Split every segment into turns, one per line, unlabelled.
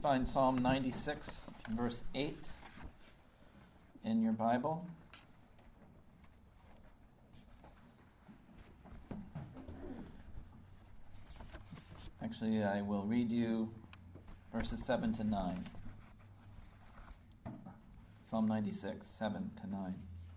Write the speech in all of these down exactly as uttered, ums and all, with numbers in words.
find Psalm ninety-six, verse eight in your Bible. Actually, I will read you verses seven to nine. Psalm ninety-six, seven to nine.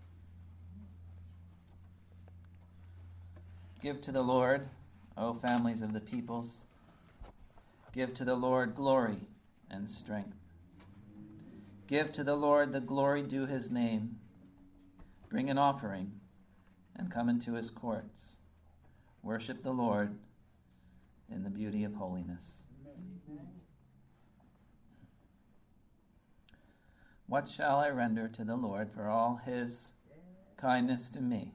Give to the Lord, O families of the peoples. Give to the Lord glory and strength. Give to the Lord the glory due his name. Bring an offering and come into his courts. Worship the Lord in the beauty of holiness. What shall I render to the Lord for all his kindness to me?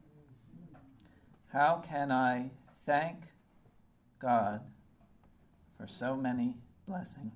How can I thank God for so many blessings?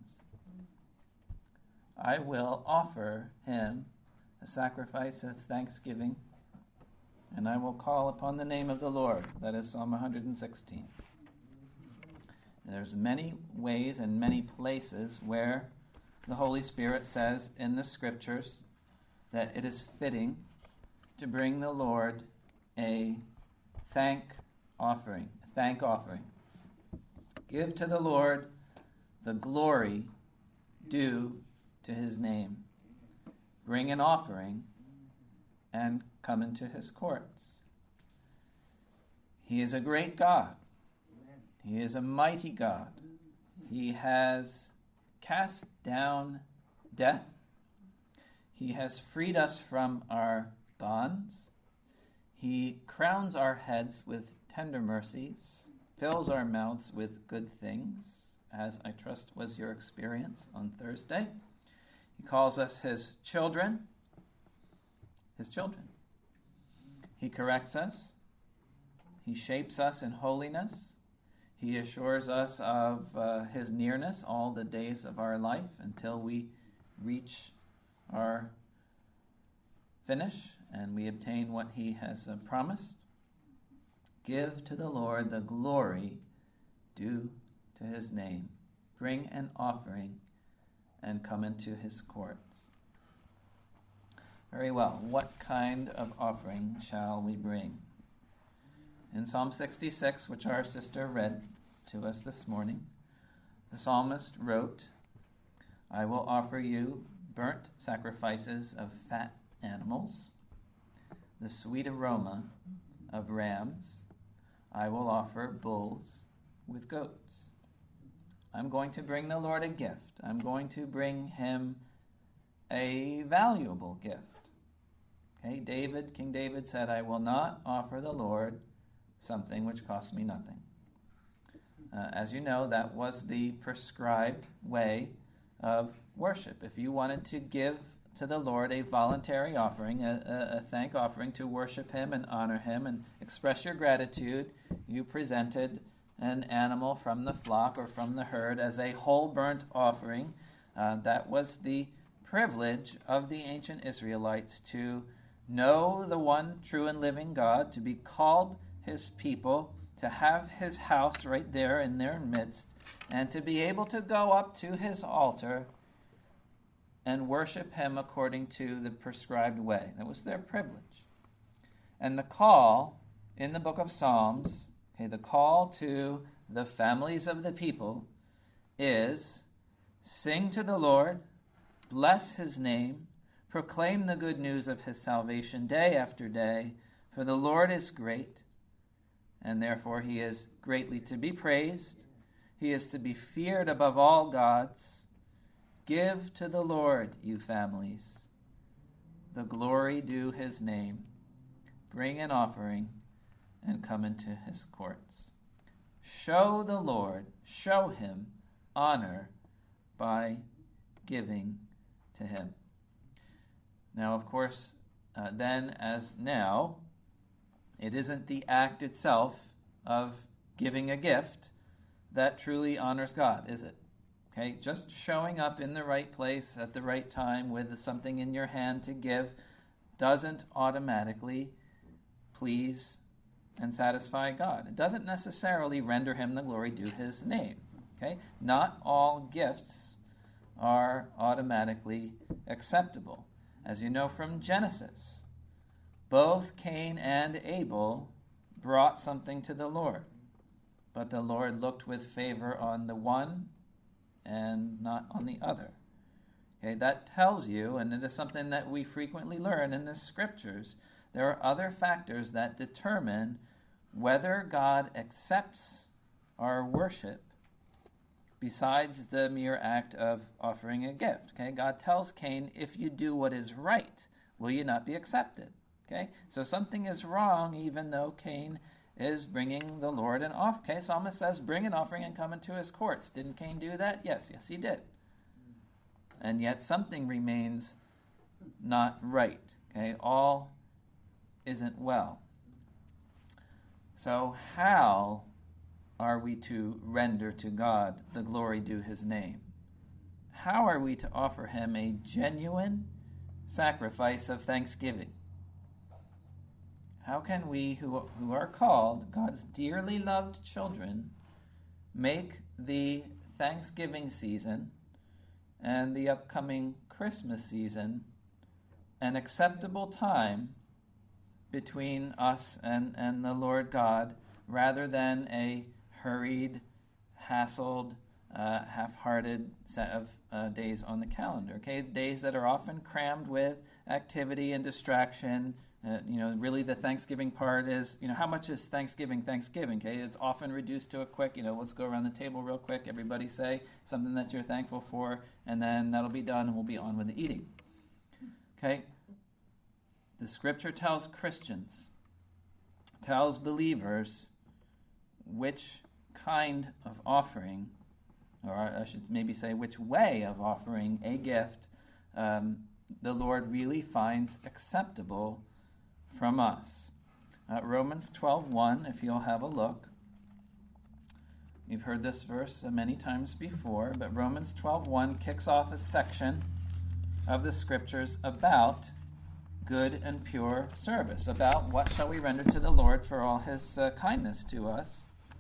I will offer him a sacrifice of thanksgiving, and I will call upon the name of the Lord. That is Psalm one hundred sixteen. There's many ways and many places where the Holy Spirit says in the Scriptures that it is fitting to bring the Lord a thank offering, a thank offering. Give to the Lord the glory due to his name. Bring an offering and come into his courts. He is a great God. He is a mighty God. He has cast down death. He has freed us from our bonds. He crowns our heads with tender mercies, fills our mouths with good things, as I trust was your experience on Thursday. He calls us his children, his children. He corrects us. He shapes us in holiness. He assures us of uh, his nearness all the days of our life until we reach our finish and we obtain what he has uh, promised. Give to the Lord the glory due to his name. Bring an offering and come into his courts. Very well. What kind of offering shall we bring? In Psalm sixty-six, which our sister read to us this morning, the psalmist wrote, I will offer you burnt sacrifices of fat animals, the sweet aroma of rams. I will offer bulls with goats. I'm going to bring the Lord a gift. I'm going to bring him a valuable gift. Okay, David, King David said, I will not offer the Lord something which costs me nothing. Uh, as you know, that was the prescribed way of worship. If you wanted to give to the Lord a voluntary offering, a, a, a thank offering to worship him and honor him and express your gratitude, you presented an animal from the flock or from the herd as a whole burnt offering. Uh, that was the privilege of the ancient Israelites to know the one true and living God, to be called his people, to have his house right there in their midst, and to be able to go up to his altar and worship him according to the prescribed way. That was their privilege. And the call in the book of Psalms, okay, the call to the families of the people is, sing to the Lord, bless his name, proclaim the good news of his salvation day after day, for the Lord is great, and therefore he is greatly to be praised. He is to be feared above all gods. Give to the Lord, you families, the glory due his name. Bring an offering and come into his courts. Show the Lord, show him honor by giving to him. Now, of course, uh, then as now, it isn't the act itself of giving a gift that truly honors God, is it? Okay, just showing up in the right place at the right time with something in your hand to give doesn't automatically please and satisfy God. It doesn't necessarily render him the glory due his name. Okay, not all gifts are automatically acceptable. As you know from Genesis, both Cain and Abel brought something to the Lord, but the Lord looked with favor on the one and not on the other. Okay, that tells you, and it is something that we frequently learn in the scriptures, there are other factors that determine whether God accepts our worship besides the mere act of offering a gift. Okay, God tells Cain, if you do what is right, will you not be accepted? Okay, so something is wrong even though Cain is bringing the Lord an offering. Okay, Psalmist says, bring an offering and come into his courts. Didn't Cain do that? Yes, yes he did. And yet something remains not right. Okay, all isn't well. So how are we to render to God the glory due his name? How are we to offer him a genuine sacrifice of thanksgiving? How can we, who, who are called God's dearly loved children, make the Thanksgiving season and the upcoming Christmas season an acceptable time between us and, and the Lord God, rather than a hurried, hassled, uh, half-hearted set of uh, days on the calendar? Okay, days that are often crammed with activity and distraction. Uh, you know, really the Thanksgiving part is, you know, how much is Thanksgiving Thanksgiving? Okay, it's often reduced to a quick, you know, let's go around the table real quick, everybody say something that you're thankful for, and then that'll be done and we'll be on with the eating. Okay, the scripture tells Christians, tells believers which kind of offering, or I should maybe say which way of offering a gift um, the Lord really finds acceptable from us. Uh, Romans twelve one, if you'll have a look. You've heard this verse uh, many times before, but Romans twelve one kicks off a section of the scriptures about good and pure service, about what shall we render to the Lord for all his uh, kindness to us.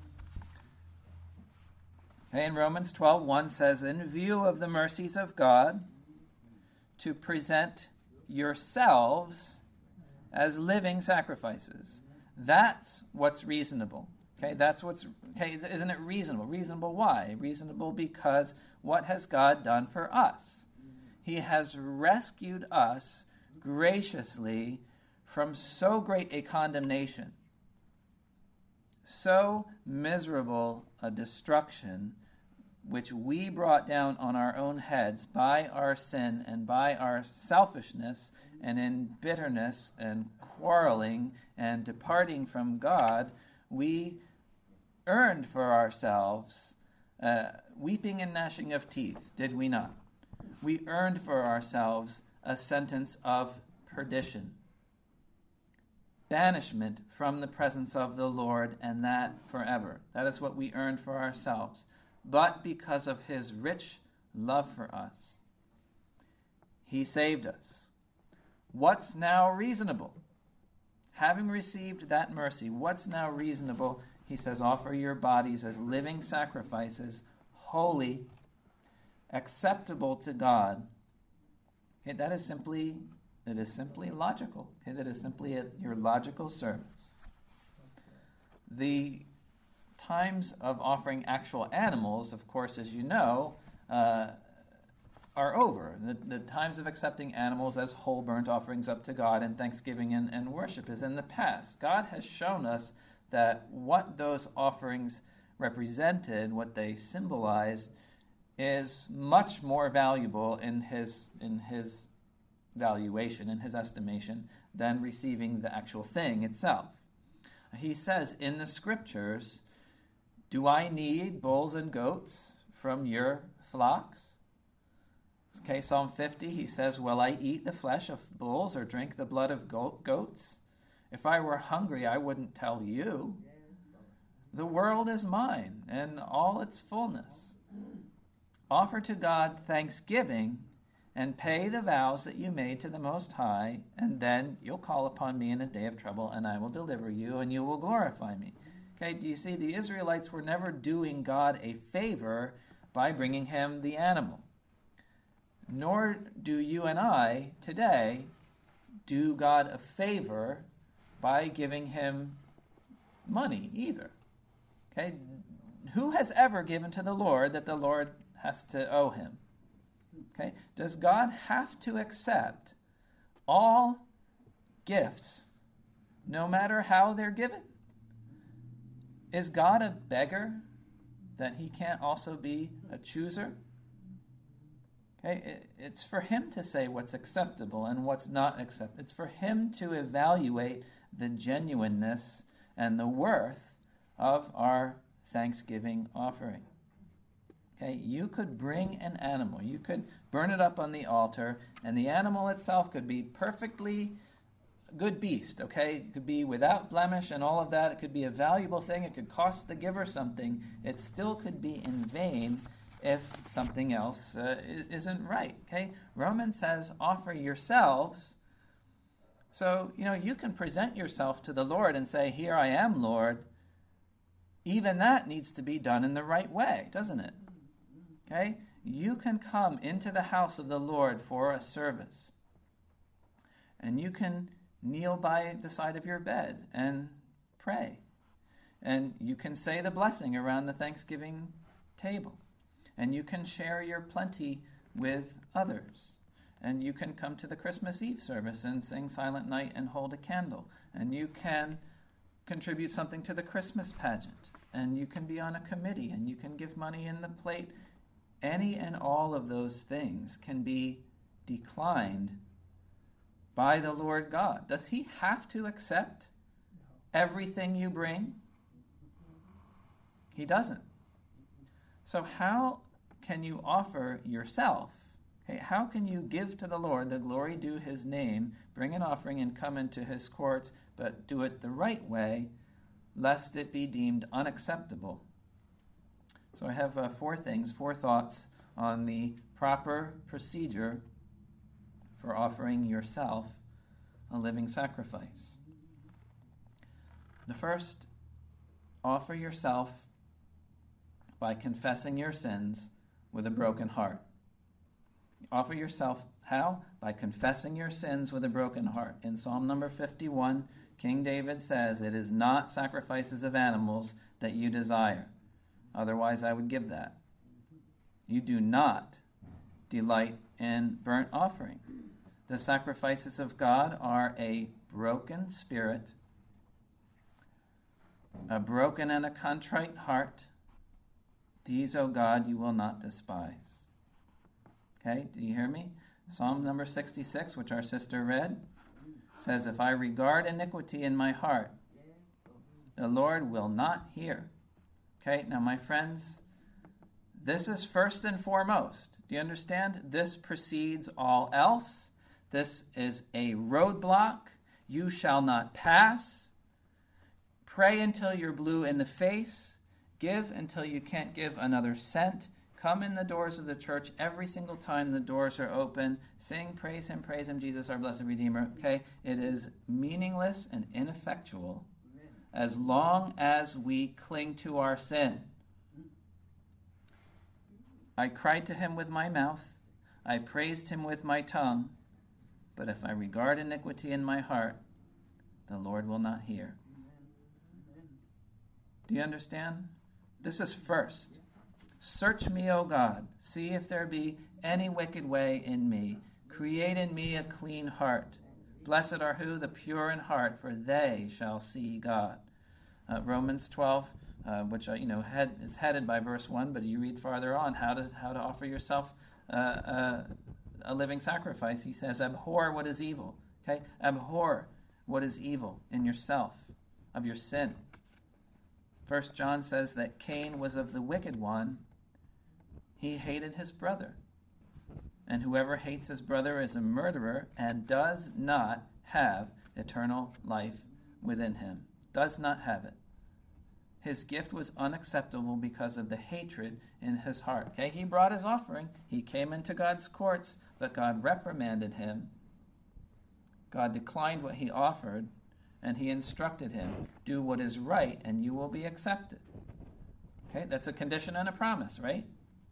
Okay, and Romans twelve one says, in view of the mercies of God, to present yourselves as living sacrifices. That's what's reasonable. Okay, that's what's, okay, isn't it reasonable? Reasonable why? Reasonable because what has God done for us? He has rescued us graciously from so great a condemnation, so miserable a destruction, which we brought down on our own heads by our sin and by our selfishness, and in bitterness and quarreling and departing from God, we earned for ourselves uh, weeping and gnashing of teeth, did we not? We earned for ourselves a sentence of perdition, banishment from the presence of the Lord, and that forever. That is what we earned for ourselves. But because of his rich love for us, he saved us. What's now reasonable? Having received that mercy, what's now reasonable? He says, offer your bodies as living sacrifices, holy, acceptable to God. Okay, that is simply, that is simply logical. Okay, that is simply a, your logical service. The times of offering actual animals, of course, as you know, uh, are over. The, the times of accepting animals as whole burnt offerings up to God in thanksgiving and, and worship is in the past. God has shown us that what those offerings represented, what they symbolized, is much more valuable in his in his valuation, in his estimation, than receiving the actual thing itself. He says in the scriptures, do I need bulls and goats from your flocks? Okay, Psalm fifty, he says, will I eat the flesh of bulls or drink the blood of goats? If I were hungry, I wouldn't tell you. The world is mine and all its fullness. Offer to God thanksgiving and pay the vows that you made to the Most High, and then you'll call upon me in a day of trouble, and I will deliver you, and you will glorify me. Okay, do you see, the Israelites were never doing God a favor by bringing him the animal. nor do you and I today do God a favor by giving him money either. Okay? Who has ever given to the Lord that the Lord has to owe him? Okay? Does God have to accept all gifts, no matter how they're given? Is God a beggar that he can't also be a chooser? Okay? It's for him to say what's acceptable and what's not acceptable. It's for him to evaluate the genuineness and the worth of our Thanksgiving offering. Okay, you could bring an animal, you could burn it up on the altar, and the animal itself could be perfectly good beast, okay? It could be without blemish and all of that. It could be a valuable thing. It could cost the giver something. It still could be in vain if something else uh, isn't right, okay? Romans says, offer yourselves. So, you know, you can present yourself to the Lord and say, here I am, Lord. Even that needs to be done in the right way, doesn't it? Okay? You can come into the house of the Lord for a service. And you can kneel by the side of your bed and pray. And you can say the blessing around the Thanksgiving table. And you can share your plenty with others. And you can come to the Christmas Eve service and sing Silent Night and hold a candle. And you can contribute something to the Christmas pageant. And you can be on a committee, and you can give money in the plate. Any and all of those things can be declined by the Lord God. Does he have to accept everything you bring? He doesn't. So how can you offer yourself? Okay, how can you give to the Lord the glory due his name, bring an offering and come into his courts, but do it the right way, lest it be deemed unacceptable? So I have uh, four things, four thoughts on the proper procedure for offering yourself a living sacrifice. The first, offer yourself by confessing your sins with a broken heart. Offer yourself how? By confessing your sins with a broken heart. In Psalm number fifty-one, King David says, "It is not sacrifices of animals that you desire. Otherwise I would give that. You do not delight in burnt offering." The sacrifices of God are a broken spirit, a broken and a contrite heart. These, O God, you will not despise. Okay, do you hear me? Psalm number sixty-six, which our sister read, says, "If I regard iniquity in my heart, the Lord will not hear." Okay, now my friends, this is first and foremost. Do you understand? This precedes all else. This is a roadblock. You shall not pass. Pray until you're blue in the face. Give until you can't give another cent. Come in the doors of the church every single time the doors are open. Sing, praise him, praise him, Jesus, our blessed Redeemer. Okay? It is meaningless and ineffectual as long as we cling to our sin. I cried to him with my mouth. I praised him with my tongue. But if I regard iniquity in my heart, the Lord will not hear. Do you understand? This is first. Search me, O God. See if there be any wicked way in me. Create in me a clean heart. Blessed are who? The pure in heart, for they shall see God. Uh, Romans twelve, uh, which uh, you know head, is headed by verse one, but you read farther on how to how to offer yourself uh, uh, a living sacrifice. He says, abhor what is evil. Okay, abhor what is evil in yourself, of your sin. First John says that Cain was of the wicked one. He hated his brother. And whoever hates his brother is a murderer and does not have eternal life within him. Does not have it. His gift was unacceptable because of the hatred in his heart. Okay, he brought his offering. He came into God's courts, but God reprimanded him. God declined what he offered, and he instructed him, do what is right, and you will be accepted. Okay, that's a condition and a promise, right?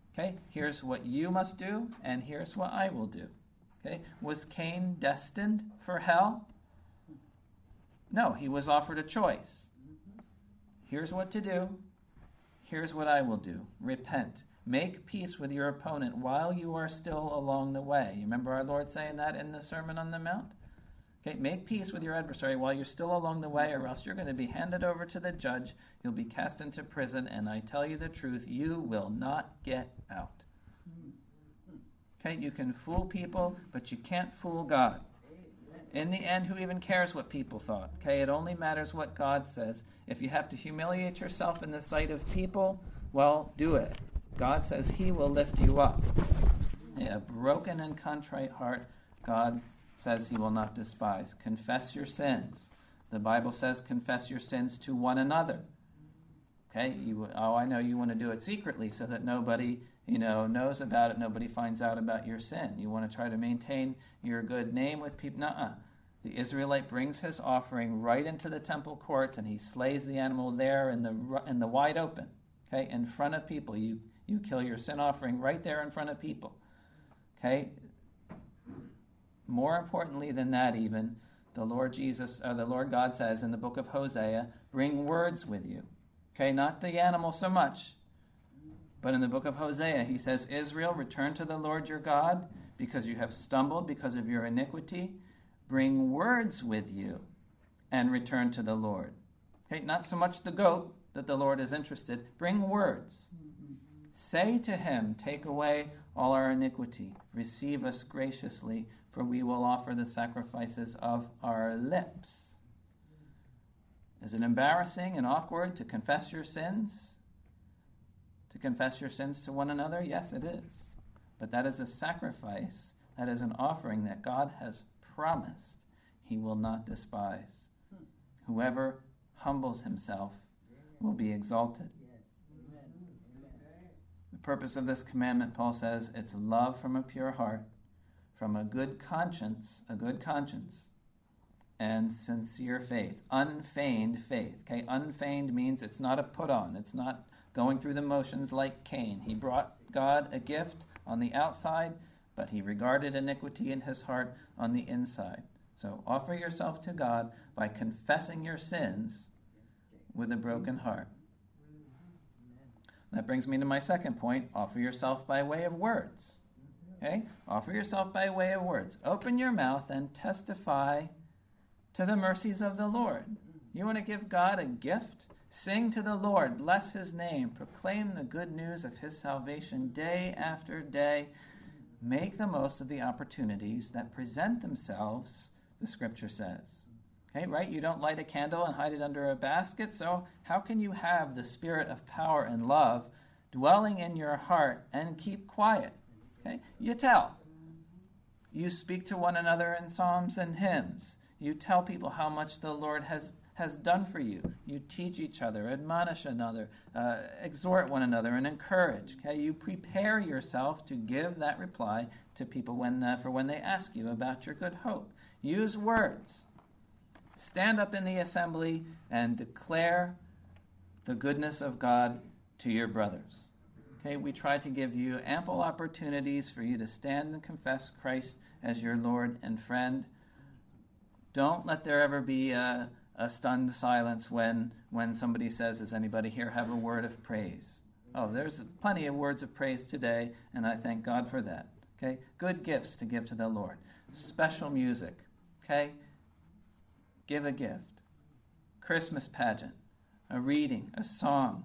Okay, here's what you must do, and here's what I will do. Okay, was Cain destined for hell? No, he was offered a choice. Here's what to do. Here's what I will do. Repent. Make peace with your opponent while you are still along the way. You remember our Lord saying that in the Sermon on the Mount? Okay, make peace with your adversary while you're still along the way, or else you're going to be handed over to the judge. You'll be cast into prison, and I tell you the truth, you will not get out. Okay, you can fool people, but you can't fool God. In the end, who even cares what people thought? Okay, it only matters what God says. If you have to humiliate yourself in the sight of people, well, do it. God says he will lift you up. A broken and contrite heart, God says he will not despise. Confess your sins. The Bible says confess your sins to one another. Okay, you, oh, I know you want to do it secretly so that nobody, you know, knows about it, nobody finds out about your sin. You want to try to maintain your good name with people. Nuh-uh. The Israelite brings his offering right into the temple courts, and he slays the animal there in the in the wide open, okay, in front of people. You you kill your sin offering right there in front of people, okay. More importantly than that, even the Lord Jesus, or the Lord God says in the book of Hosea, bring words with you, okay, not the animal so much. But in the book of Hosea, he says, Israel, return to the Lord your God, because you have stumbled because of your iniquity. Bring words with you and return to the Lord. Okay, not so much the goat that the Lord is interested. Bring words. Say to him, take away all our iniquity. Receive us graciously, for we will offer the sacrifices of our lips. Is it embarrassing and awkward to confess your sins? To confess your sins to one another? Yes, it is. But that is a sacrifice. That is an offering that God has promised he will not despise. Whoever humbles himself will be exalted. The purpose of this commandment, Paul says, it's love from a pure heart, from a good conscience, a good conscience, and sincere faith, unfeigned faith. Okay, unfeigned means it's not a put-on. It's not going through the motions like Cain. He brought God a gift on the outside, but he regarded iniquity in his heart on the inside. So offer yourself to God by confessing your sins with a broken heart. That brings me to my second point. Offer yourself by way of words. Okay? Offer yourself by way of words. Open your mouth and testify to the mercies of the Lord. You want to give God a gift? Sing to the Lord, bless his name, proclaim the good news of his salvation day after day. Make the most of the opportunities that present themselves, the scripture says. Okay, right? You don't light a candle and hide it under a basket, so how can you have the spirit of power and love dwelling in your heart and keep quiet? Okay, you tell. You speak to one another in psalms and hymns. You tell people how much the Lord has has done for you. You teach each other, admonish another, uh, exhort one another, and encourage. Okay, you prepare yourself to give that reply to people when uh, for when they ask you about your good hope. Use words. Stand up in the assembly and declare the goodness of God to your brothers. Okay, we try to give you ample opportunities for you to stand and confess Christ as your Lord and friend. Don't let there ever be a A stunned silence when, when somebody says, does anybody here have a word of praise? Oh, there's plenty of words of praise today, and I thank God for that. Okay? Good gifts to give to the Lord. Special music. Okay? Give a gift. Christmas pageant. A reading. A song.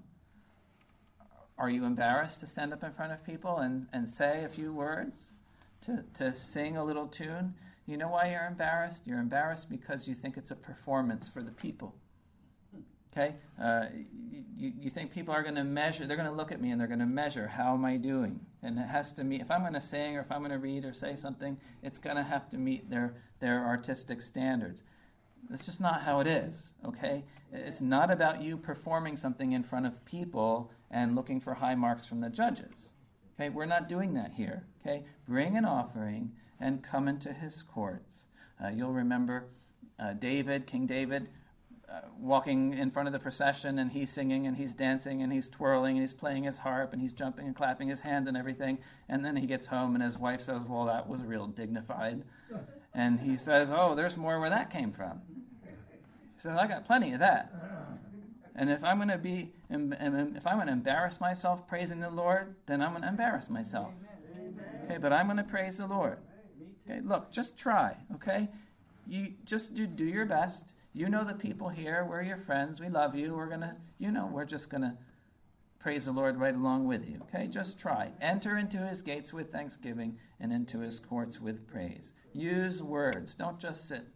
Are you embarrassed to stand up in front of people and, and say a few words? To, to sing a little tune? You know why you're embarrassed? You're embarrassed because you think it's a performance for the people. Okay? Uh, you, you think people are going to measure, they're going to look at me and they're going to measure, how am I doing? And it has to meet, if I'm going to sing or if I'm going to read or say something, it's going to have to meet their, their artistic standards. That's just not how it is, okay? It's not about you performing something in front of people and looking for high marks from the judges. Okay? We're not doing that here, okay? Bring an offering and come into his courts. Uh, you'll remember uh, David, King David, walking in front of the procession, and he's singing and he's dancing and he's twirling and he's playing his harp and he's jumping and clapping his hands and everything. And then he gets home and his wife says, well, that was real dignified. And he says, oh, there's more where that came from. He says, I got plenty of that. And if I'm going to be, if I'm going to embarrass myself praising the Lord, then I'm going to embarrass myself. Okay, but I'm going to praise the Lord. Okay, look, just try. Okay, you just do do your best. You know the people here. We're your friends. We love you. We're gonna, you know, we're just gonna praise the Lord right along with you. Okay, just try. Enter into His gates with thanksgiving and into His courts with praise. Use words. Don't just sit.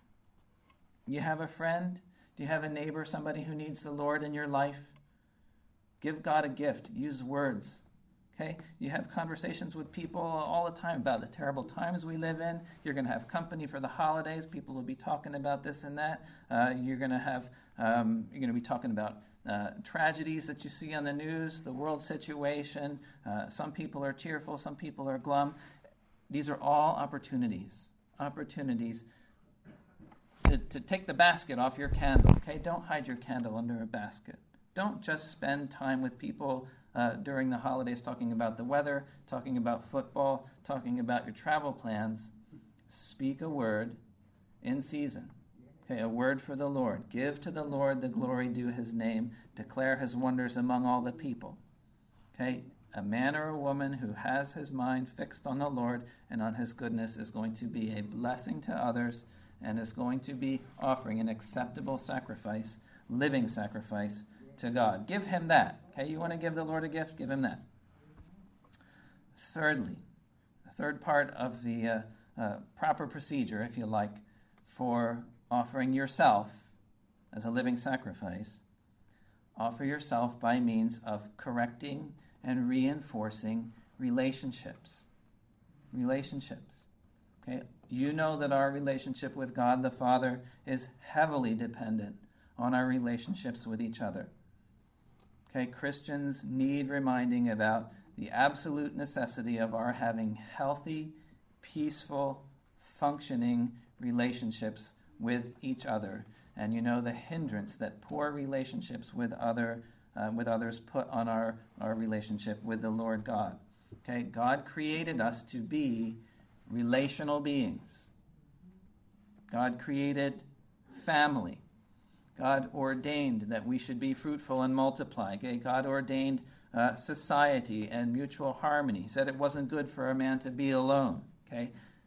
You have a friend? Do you have a neighbor, somebody who needs the Lord in your life? Give God a gift. Use words. Okay? You have conversations with people all the time about the terrible times we live in. You're going to have company for the holidays. People will be talking about this and that. Uh, you're going to have. Um, you're going to be talking about uh, tragedies that you see on the news, the world situation. Uh, some people are cheerful. Some people are glum. These are all opportunities. Opportunities to, to take the basket off your candle. Okay? Don't hide your candle under a basket. Don't just spend time with people uh, during the holidays talking about the weather, talking about football, talking about your travel plans. Speak a word in season. Okay, a word for the Lord. Give to the Lord the glory due His name. Declare His wonders among all the people. Okay, a man or a woman who has his mind fixed on the Lord and on His goodness is going to be a blessing to others and is going to be offering an acceptable sacrifice, living sacrifice to God. Give Him that. Okay, you want to give the Lord a gift? Give Him that. Thirdly, the third part of the uh, uh, proper procedure, if you like, for offering yourself as a living sacrifice, offer yourself by means of correcting and reinforcing relationships. Relationships. Okay, you know that our relationship with God the Father is heavily dependent on our relationships with each other. Okay, Christians need reminding about the absolute necessity of our having healthy, peaceful, functioning relationships with each other. And you know the hindrance that poor relationships with other uh, with others put on our, our relationship with the Lord God. Okay, God created us to be relational beings. God created family. God ordained that we should be fruitful and multiply. Okay? God ordained uh, society and mutual harmony. He said it wasn't good for a man to be alone. Okay?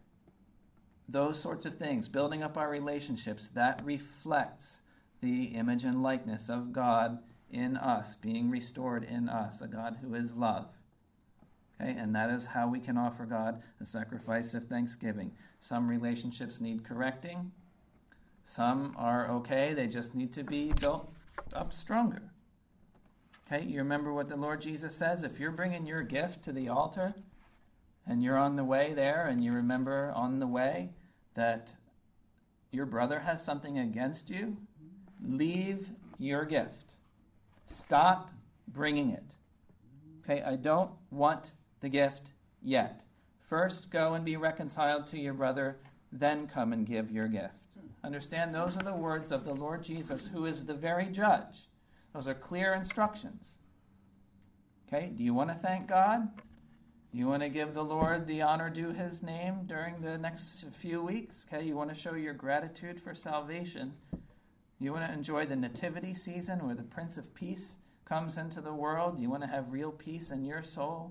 Those sorts of things, building up our relationships, that reflects the image and likeness of God in us, being restored in us, a God who is love. Okay? And that is how we can offer God a sacrifice of thanksgiving. Some relationships need correcting. Some are okay, they just need to be built up stronger. Okay, you remember what the Lord Jesus says? If you're bringing your gift to the altar and you're on the way there and you remember on the way that your brother has something against you, leave your gift. Stop bringing it. Okay, I don't want the gift yet. First, go and be reconciled to your brother, then come and give your gift. Understand, those are the words of the Lord Jesus, who is the very judge. Those are clear instructions. Okay, do you want to thank God? Do you want to give the Lord the honor due His name during the next few weeks? Okay, you want to show your gratitude for salvation. You want to enjoy the nativity season where the Prince of Peace comes into the world. You want to have real peace in your soul.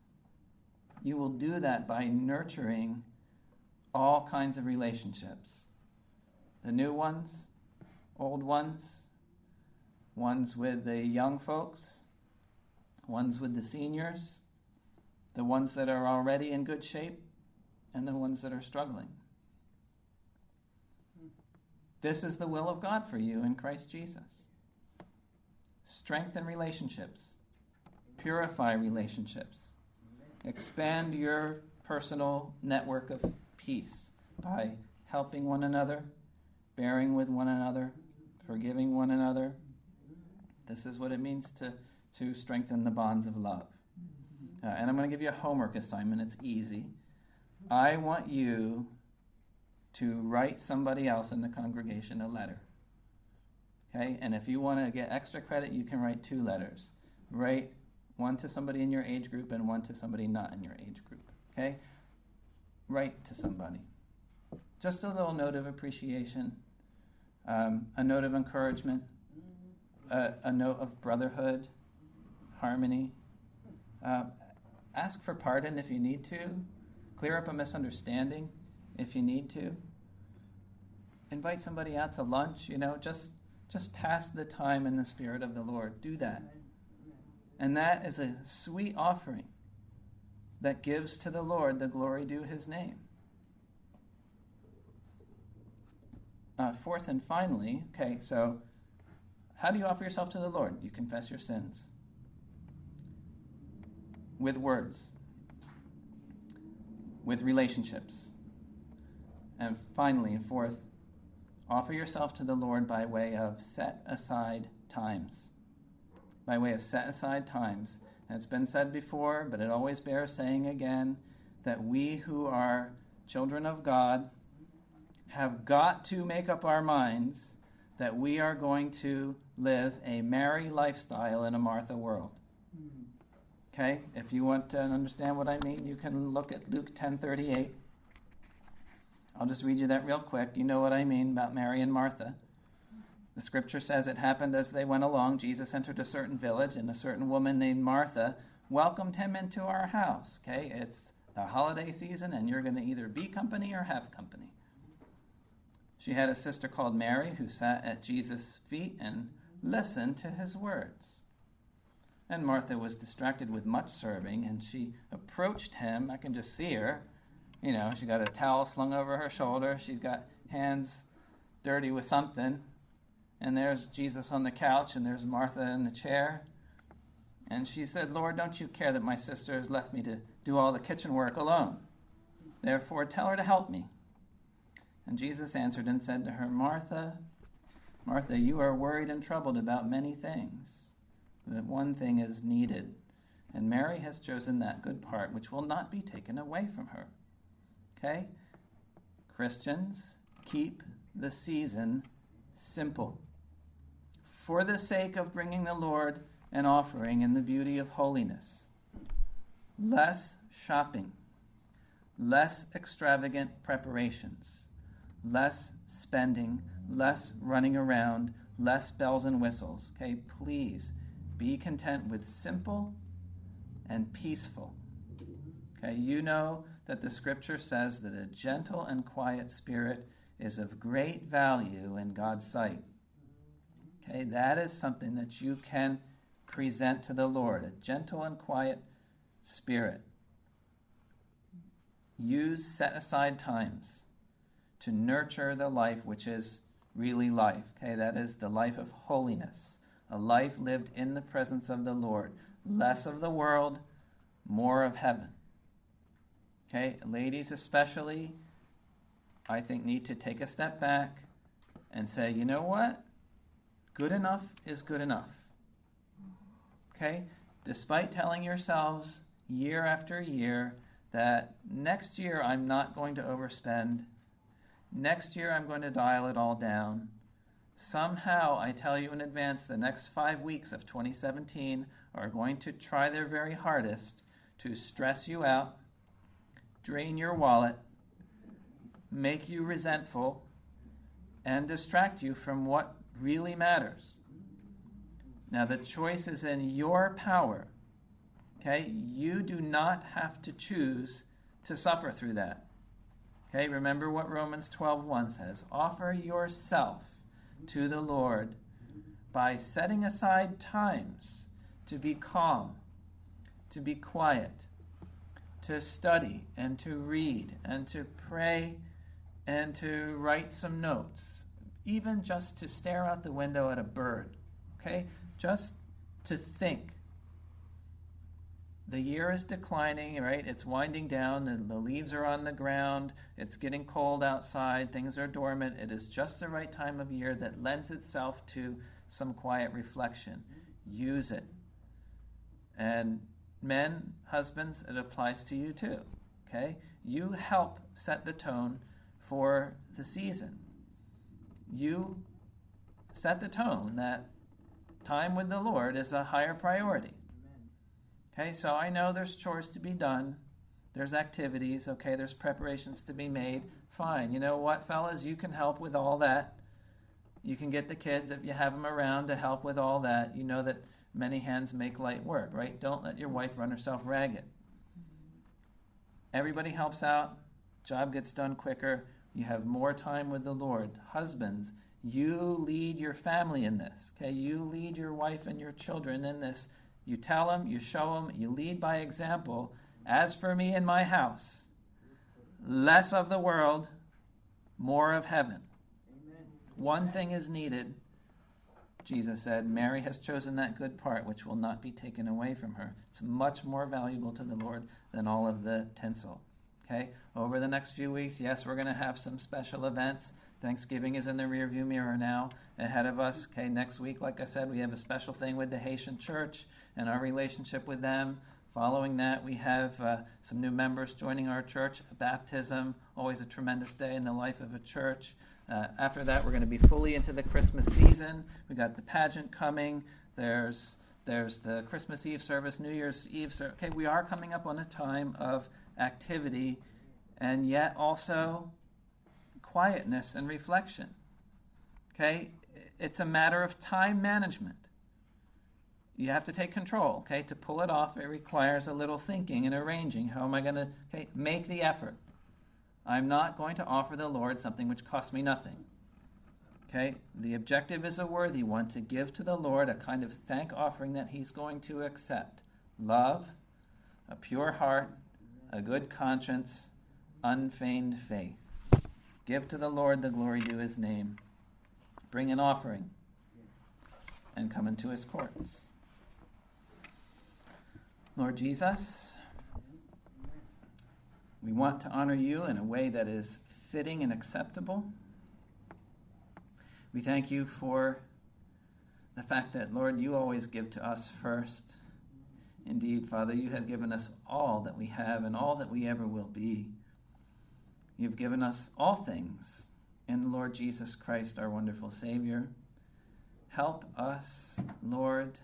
You will do that by nurturing all kinds of relationships. The new ones, old ones, ones with the young folks, ones with the seniors, the ones that are already in good shape, and the ones that are struggling. This is the will of God for you in Christ Jesus. Strengthen relationships. Purify relationships. Expand your personal network of peace by helping one another, bearing with one another, forgiving one another. This is what it means to, to strengthen the bonds of love. Uh, and I'm going to give you a homework assignment. It's easy. I want you to write somebody else in the congregation a letter. Okay? And if you want to get extra credit, you can write two letters. Write one to somebody in your age group and one to somebody not in your age group. Okay? Write to somebody. Just a little note of appreciation, um, a note of encouragement, a, a note of brotherhood, harmony. Uh, ask for pardon if you need to. Clear up a misunderstanding if you need to. Invite somebody out to lunch, you know, just just pass the time in the Spirit of the Lord. Do that. And that is a sweet offering that gives to the Lord the glory due his name. Uh, fourth and finally, okay, so how do you offer yourself to the Lord? You confess your sins with words, with relationships. And finally, fourth, offer yourself to the Lord by way of set aside times. By way of set aside times. And it's been said before, but it always bears saying again, that we who are children of God have got to make up our minds that we are going to live a Mary lifestyle in a Martha world. Okay? If you want to understand what I mean, you can look at Luke ten thirty-eight. I'll just read you that real quick. You know what I mean about Mary and Martha. The scripture says, it happened as they went along, Jesus entered a certain village, and a certain woman named Martha welcomed him into our house. Okay, it's the holiday season, and you're going to either be company or have company. She had a sister called Mary who sat at Jesus' feet and listened to his words. And Martha was distracted with much serving, and she approached him. I can just see her. You know, she got a towel slung over her shoulder. She's got hands dirty with something. And there's Jesus on the couch, and there's Martha in the chair. And she said, Lord, don't you care that my sister has left me to do all the kitchen work alone? Therefore, tell her to help me. And Jesus answered and said to her, Martha, Martha, you are worried and troubled about many things, but one thing is needed. And Mary has chosen that good part, which will not be taken away from her. Okay? Christians, keep the season simple. For the sake of bringing the Lord an offering in the beauty of holiness. Less shopping. Less extravagant preparations. Less spending. Less running around. Less bells and whistles. Okay? Please be content with simple and peaceful. Okay? You know that the scripture says that a gentle and quiet spirit is of great value in God's sight. Okay, that is something that you can present to the Lord, a gentle and quiet spirit. Use set-aside times to nurture the life which is really life. Okay, that is the life of holiness, a life lived in the presence of the Lord. Less of the world, more of heaven. Okay, ladies especially, I think need to take a step back and say, you know what? Good enough is good enough. Okay? Despite telling yourselves year after year that next year I'm not going to overspend, next year I'm going to dial it all down, somehow I tell you in advance the next five weeks of twenty seventeen are going to try their very hardest to stress you out, drain your wallet, make you resentful, and distract you from what really matters. Now, the choice is in your power. Okay? You do not have to choose to suffer through that. Okay? Remember what Romans twelve one says. Offer yourself to the Lord by setting aside times to be calm, to be quiet, to study and to read and to pray and to write some notes, even just to stare out the window at a bird, okay? Just to think. The year is declining, right? It's winding down, the, the leaves are on the ground, it's getting cold outside, things are dormant. It is just the right time of year that lends itself to some quiet reflection. Use it. And men, husbands, it applies to you too, okay? You help set the tone for the season. You set the tone that time with the Lord is a higher priority. Okay, so I know there's chores to be done. There's activities. Okay, there's preparations to be made. Fine. You know what, fellas? You can help with all that. You can get the kids, if you have them around, to help with all that. You know that many hands make light work, right? Don't let your wife run herself ragged. Everybody helps out. Job gets done quicker. You have more time with the Lord. Husbands, you lead your family in this. Okay, you lead your wife and your children in this. You tell them, you show them, you lead by example. As for me and my house, less of the world, more of heaven. Amen. One thing is needed, Jesus said. Mary has chosen that good part, which will not be taken away from her. It's much more valuable to the Lord than all of the tinsel. Okay? Over the next few weeks, yes, we're going to have some special events. Thanksgiving is in the rearview mirror now, ahead of us. Okay, next week, like I said, we have a special thing with the Haitian church and our relationship with them. Following that, we have uh, some new members joining our church. Baptism, always a tremendous day in the life of a church. Uh, after that, we're going to be fully into the Christmas season. We got the pageant coming. There's there's the Christmas Eve service, New Year's Eve service. Okay, we are coming up on a time of activity, and yet also quietness and reflection. Okay, it's a matter of time management. You have to take control. Okay, to pull it off, it requires a little thinking and arranging. How am I going to okay, make the effort? I'm not going to offer the Lord something which costs me nothing. Okay, the objective is a worthy one, to give to the Lord a kind of thank offering that he's going to accept. Love, a pure heart, a good conscience, unfeigned faith. Give to the Lord the glory due his name. Bring an offering and come into his courts. Lord Jesus, we want to honor you in a way that is fitting and acceptable. We thank you for the fact that, Lord, you always give to us first. Indeed, Father, you have given us all that we have and all that we ever will be. You've given us all things in the Lord Jesus Christ, our wonderful Savior. Help us, Lord,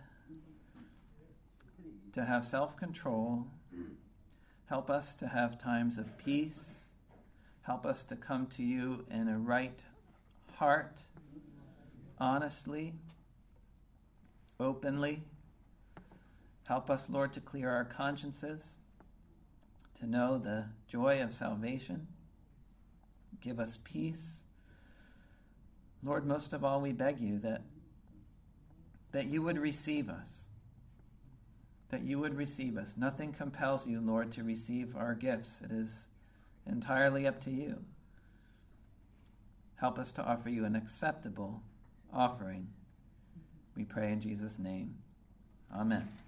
to have self-control. Help us to have times of peace. Help us to come to you in a right heart, honestly, openly. Help us, Lord, to clear our consciences, to know the joy of salvation. Give us peace. Lord, most of all, we beg you that, that you would receive us, that you would receive us. Nothing compels you, Lord, to receive our gifts. It is entirely up to you. Help us to offer you an acceptable offering. We pray in Jesus' name. Amen.